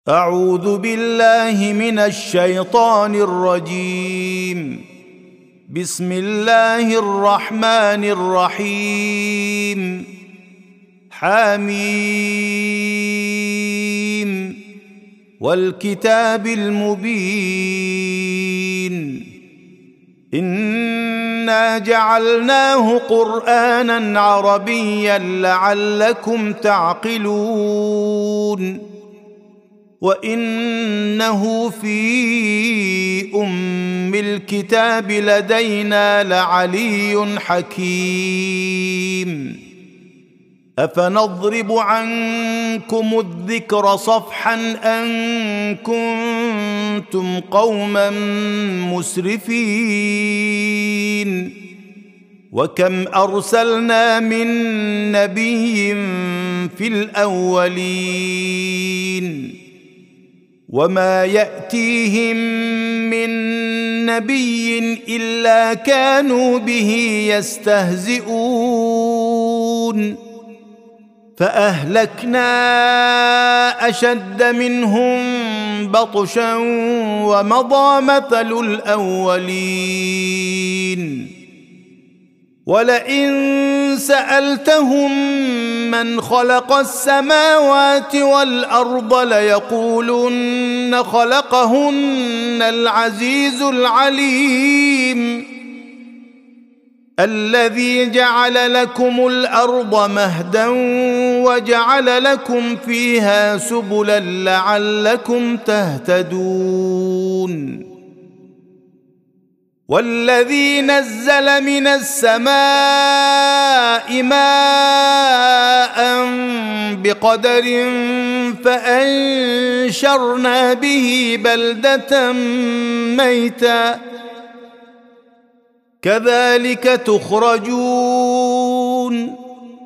أعوذ بالله من الشيطان الرجيم. بسم الله الرحمن الرحيم. حميم والكتاب المبين. إنا جعلناه قرآنا عربيا لعلكم تعقلون. وإنه في أم الكتاب لدينا لعلي حكيم. أفنضرب عنكم الذكر صفحا أن كنتم قوما مسرفين. وكم أرسلنا من نبي في الأولين وما يأتيهم من نبي إلا كانوا به يستهزئون. فأهلكنا أشد منهم بطشا ومضى مثل الأولين. ولئن سألتهم من خلق السماوات والأرض ليقولن خلقهن العزيز العليم. الذي جعل لكم الأرض مهدا وجعل لكم فيها سبلا لعلكم تهتدون. والذي نزل من السماء ماء بقدر فأنشرنا به بلدة ميتا كذلك تخرجون.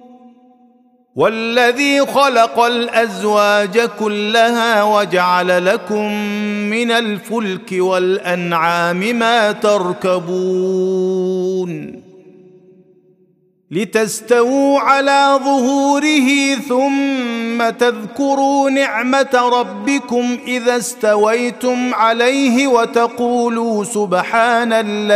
والذي خلق الأزواج كلها وجعل لكم من الفلك والأنعام ما تركبون لتستووا على ظهوره ثم تذكروا نعمة ربكم إذا استويتم عليه وتقولوا سبحان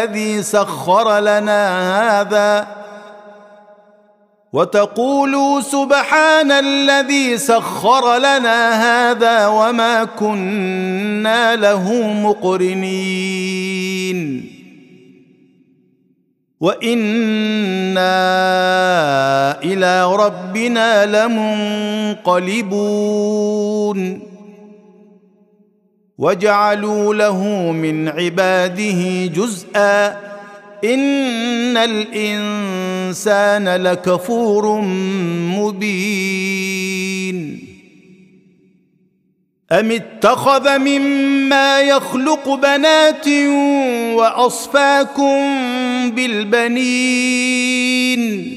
الذي سخر لنا هذا وما كنا له مقرنين. وإنا إلى ربنا لمنقلبون. وجعلوا له من عباده جزءا إن الإنسان لكفور مبين. أم اتخذ مما يخلق بنات وأصفاكم بالبنين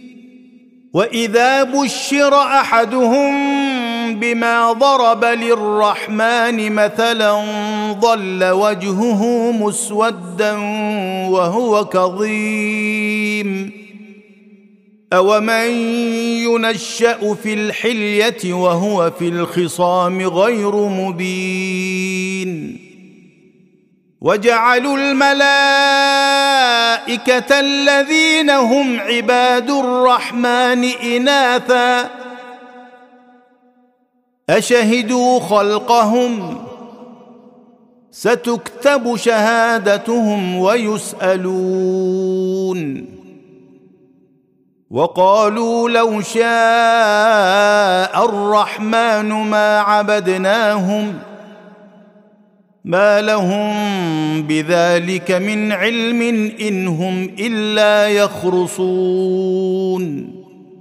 وإذا بشر أحدهم بما ضرب للرحمن مثلا ظل وجهه مسودا وهو كظيم. أومن ينشأ في الحلية وهو في الخصام غير مبين. وجعلوا الملائكة الذين هم عباد الرحمن إناثا أشهدوا خلقهم ستكتب شهادتهم ويسألون. وقالوا لو شاء الرحمن ما عبدناهم ما لهم بذلك من علم إن هم إلا يخرصون.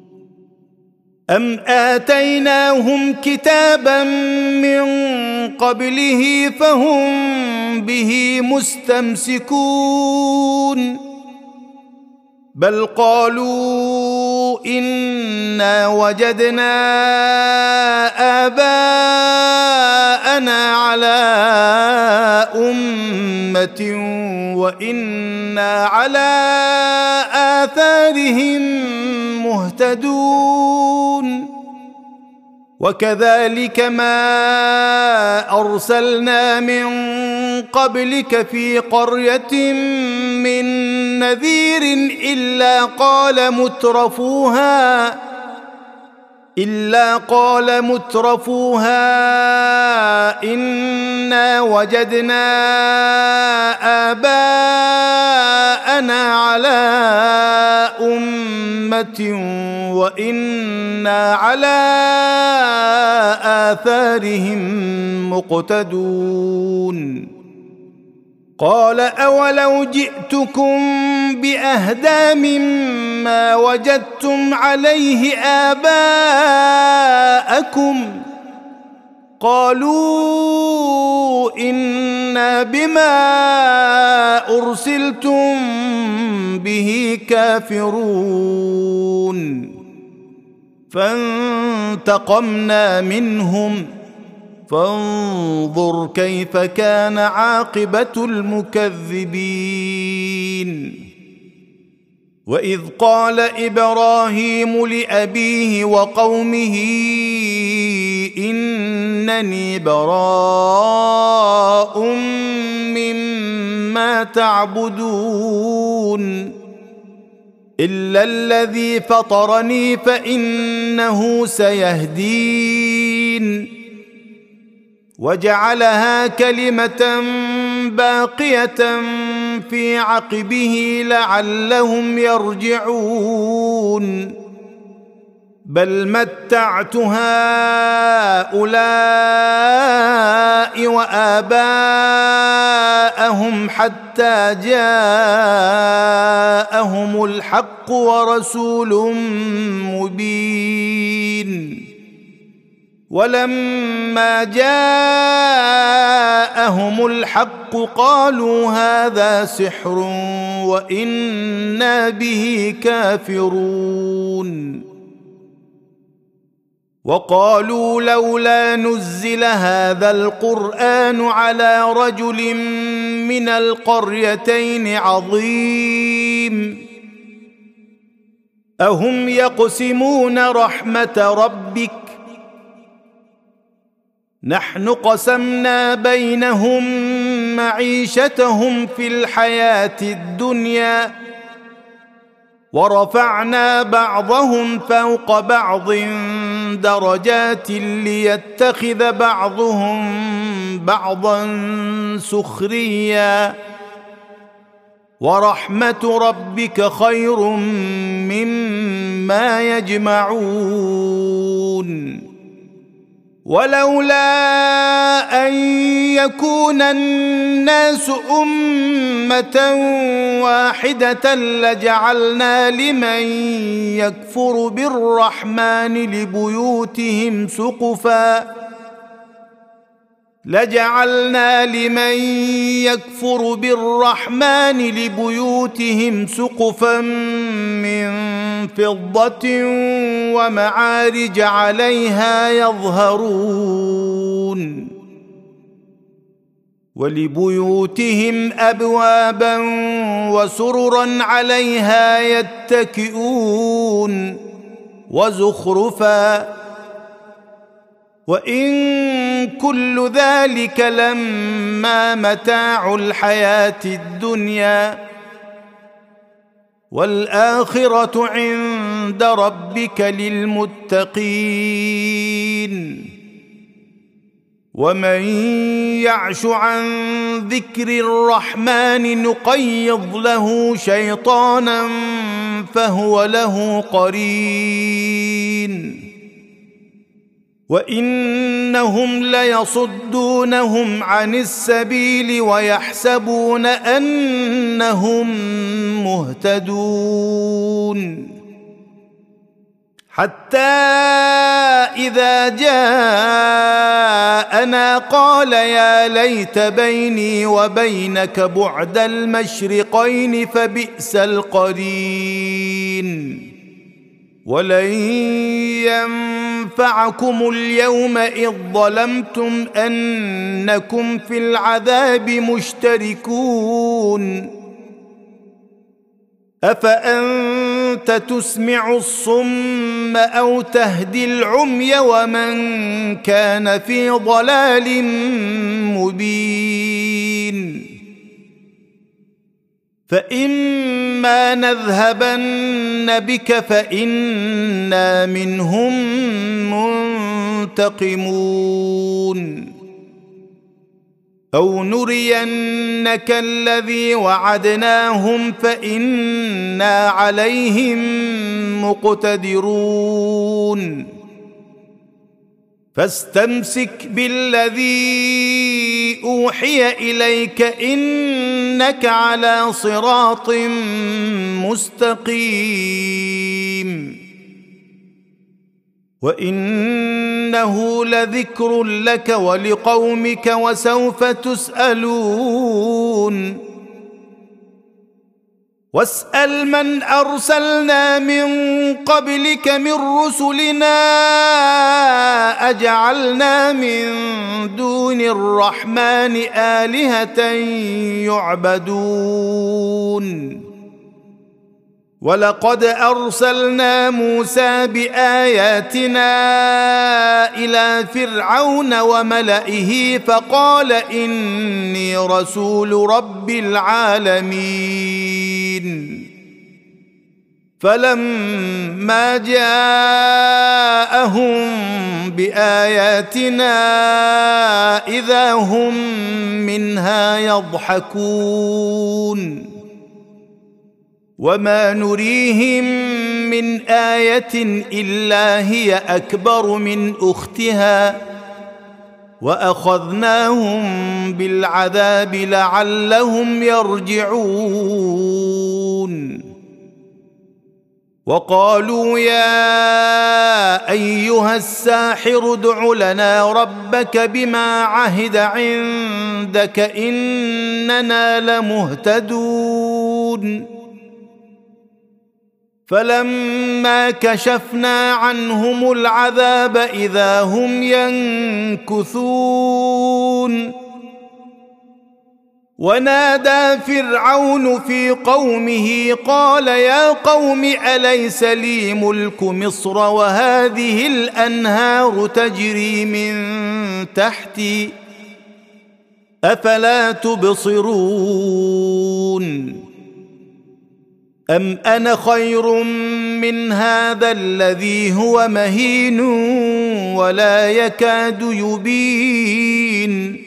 أم آتيناهم كتابا من قبله فهم به مستمسكون. بل قالوا إنا وجدنا آباءنا على أمة وإنا على آثارهم مهتدون. وكذلك ما أرسلنا من قبلك في قرية من نذير إلا قال مترفوها إنا وجدنا آباءنا على أمة وإنا على آثارهم مقتدون قال أولو جئتكم بأهدى مما وجدتم عليه آباءكم قالوا إنا بما أرسلتم به كافرون فانتقمنا منهم فانظر كيف كان عاقبة المكذبين وإذ قال إبراهيم لأبيه وقومه إنني براء مما تعبدون إلا الذي فطرني فإنه سيهدين وجعلها كلمة باقية في عقبه لعلهم يرجعون بل متعت هؤلاء وآباءهم حتى جاءهم الحق ورسول مبين ولما جاءهم الحق قالوا هذا سحر وإنا به كافرون وقالوا لولا نزل هذا القرآن على رجل من القريتين عظيم أهم يقسمون رحمة ربك نحن قسمنا بينهم معيشتهم في الحياة الدنيا ورفعنا بعضهم فوق بعض درجات ليتخذ بعضهم بعضا سخريا ورحمة ربك خير مما يجمعون ولولا أن يكون الناس أمة واحدة لجعلنا لمن يكفر بالرحمن لبيوتهم سقفا من فضة ومعارج عليها يظهرون ولبيوتهم أبوابا وسررا عليها يتكئون وزخرفا وإن كل ذلك لما متاع الحياة الدنيا والآخرة عند ربك للمتقين ومن يعش عن ذكر الرحمن نقيض له شيطانا فهو له قرين وإنهم ليصدونهم عن السبيل ويحسبون أنهم مهتدون حتى إذا جاءنا قال يا ليت بيني وبينك بعد المشرقين فبئس القرين ولن ينفعكم اليوم إذ ظلمتم أنكم في العذاب مشتركون أفأنتم أنت تسمع الصم أو تهدي العمي ومن كان في ضلال مبين فإما نذهبن بك فإنا منهم منتقمون أو نرينك الذي وعدناهم فإنا عليهم مقتدرون فاستمسك بالذي أوحي إليك إنك على صراط مستقيم وإنه لذكر لك ولقومك وسوف تسألون واسأل من أرسلنا من قبلك من رسلنا أجعلنا من دون الرحمن آلهة يعبدون ولقد أرسلنا موسى بآياتنا إلى فرعون وملئه فقال إني رسول رب العالمين فلما جاءهم بآياتنا إذا هم منها يضحكون وما نريهم من آية إلا هي أكبر من أختها وأخذناهم بالعذاب لعلهم يرجعون وقالوا يا أيها الساحر ادع لنا ربك بما عهد عندك إننا لمهتدون فلما كشفنا عنهم العذاب إذا هم ينكثون ونادى فرعون في قومه قال يا قوم أليس لي ملك مصر وهذه الأنهار تجري من تحتي أفلا تبصرون أم أنا خير من هذا الذي هو مهين ولا يكاد يبين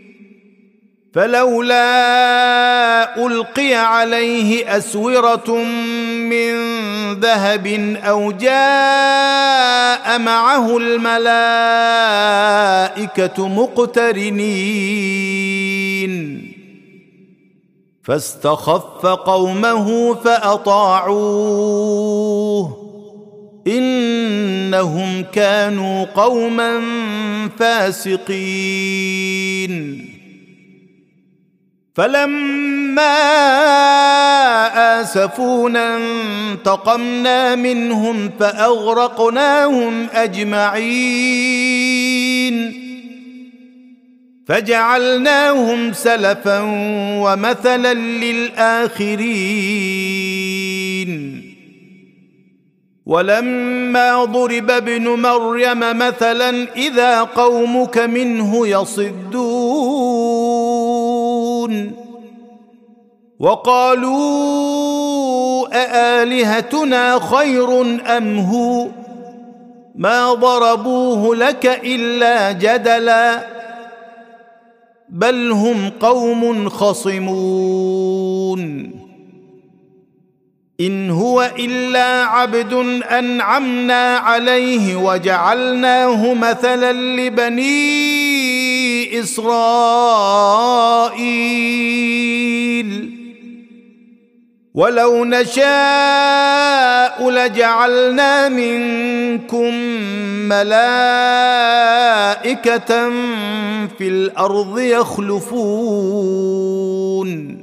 فلولا ألقي عليه أسورة من ذهب أو جاء معه الملائكة مقترنين فاستخف قومه فأطاعوه إنهم كانوا قوما فاسقين فلما آسفونا انتقمنا منهم فأغرقناهم أجمعين فجعلناهم سلفا ومثلا للآخرين ولما ضرب ابن مريم مثلا إذا قومك منه يصدون وقالوا أآلهتنا خير أم هو ما ضربوه لك إلا جدلا بل هم قوم خصمون إن هو إلا عبد أنعمنا عليه وجعلناه مثلا لبني إسرائيل ولو نشاء لجعلنا منكم ملائكة في الأرض يخلفون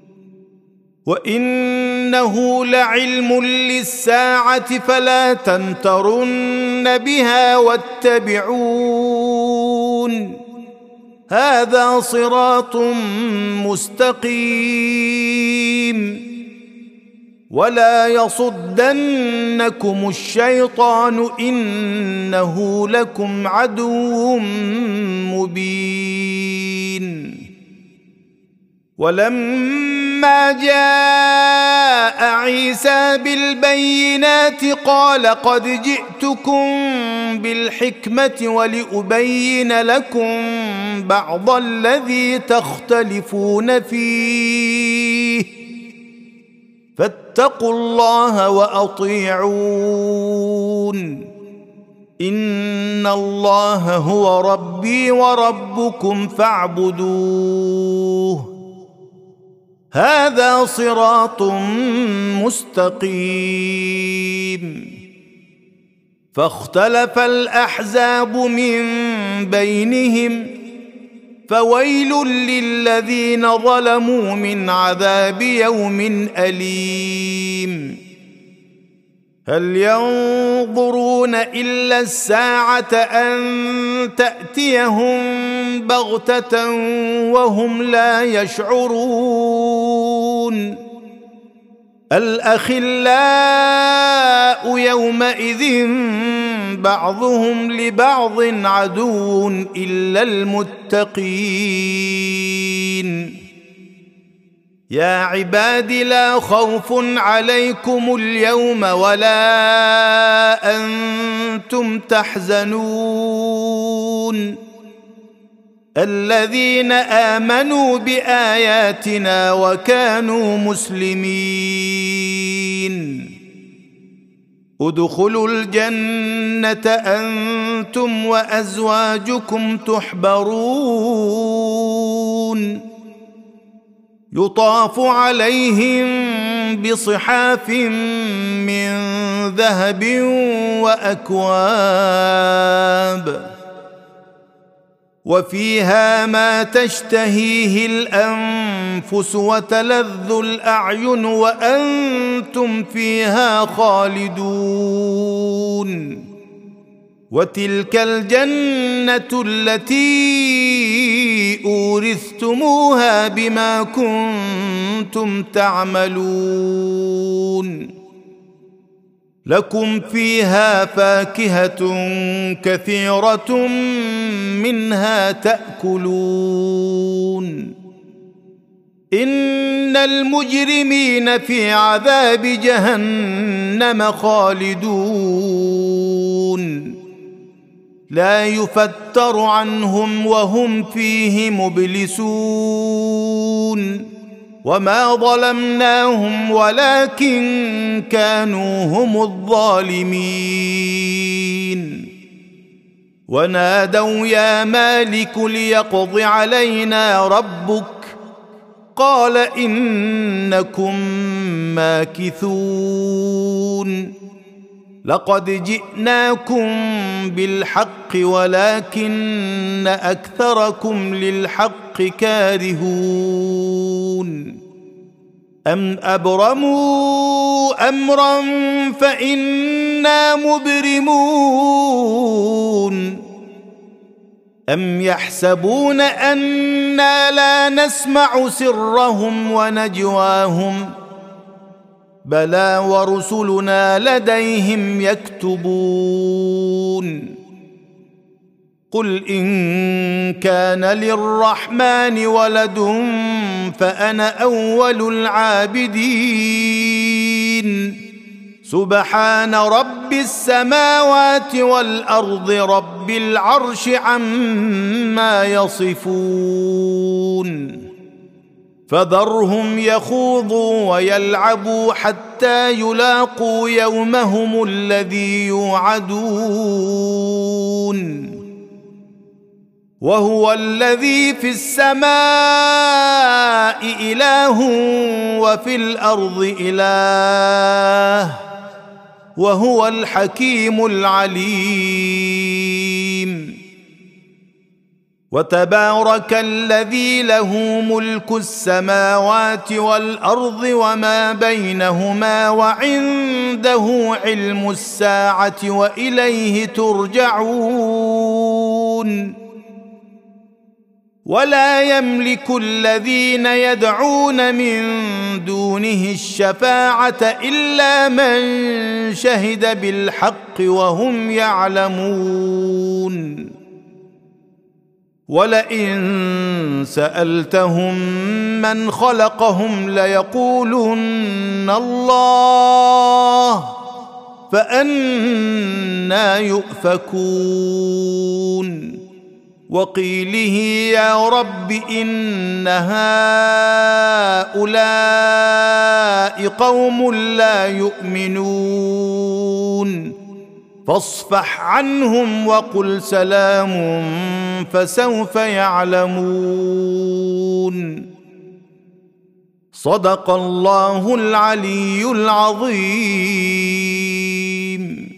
وإنه لعلم للساعة فلا تمترن بها واتبعون هذا صراط مستقيم ولا يصدنكم الشيطان إنه لكم عدو مبين. ولما جاء عيسى بالبينات قال قد جئتكم بالحكمة ولأبين لكم بعض الذي تختلفون فيه فاتقوا الله وأطيعون إن الله هو ربي وربكم فاعبدوه هذا صراط مستقيم. فاختلف الأحزاب من بينهم فويل للذين ظلموا من عذاب يوم أليم. هل ينظرون إلا الساعة أن تأتيهم بغتة وهم لا يشعرون. الأخلاء يومئذ بعضهم لبعض عدو إلا المتقين. يا عباد لا خوف عليكم اليوم ولا أنتم تحزنون الذين آمنوا بآياتنا وكانوا مسلمين. ادخلوا الجنة أنتم وأزواجكم تحبرون يطاف عليهم بصحاف من ذهب وأكواب وفيها ما تشتهيه الأنفس وتلذ الأعين وأنتم فيها خالدون. وتلك الجنة التي أورثتموها بما كنتم تعملون لكم فيها فاكهة كثيرة منها تأكلون. إن المجرمين في عذاب جهنم خالدون لا يفتر عنهم وهم فيه مبلسون. وما ظلمناهم ولكن كانوا هم الظالمين. ونادوا يا مالك ليقض علينا ربك قال إنكم ماكثون. لقد جئناكم بالحق ولكن أكثركم للحق كارهون. أم أبرموا أمرا فإنا مبرمون. أم يحسبون أنا لا نسمع سرهم ونجواهم بلى ورسلنا لديهم يكتبون. قل إن كان للرحمن ولد فأنا أول العابدين. سبحان رب السماوات والأرض رب العرش عما يصفون. فذرهم يخوضوا ويلعبوا حتى يلاقوا يومهم الذي يوعدون. وهو الذي في السماء إله وفي الأرض إله وهو الحكيم العليم. وتبارك الذي له ملك السماوات والأرض وما بينهما وعنده علم الساعة وإليه ترجعون. ولا يملك الذين يدعون من دونه الشفاعة إلا من شهد بالحق وهم يعلمون. ولئن سألتهم من خلقهم ليقولن الله فأنى يؤفكون. وقيله يا رب إن هؤلاء قوم لا يؤمنون فاصفح عنهم وقل سلام فسوف يعلمون. صدق الله العلي العظيم.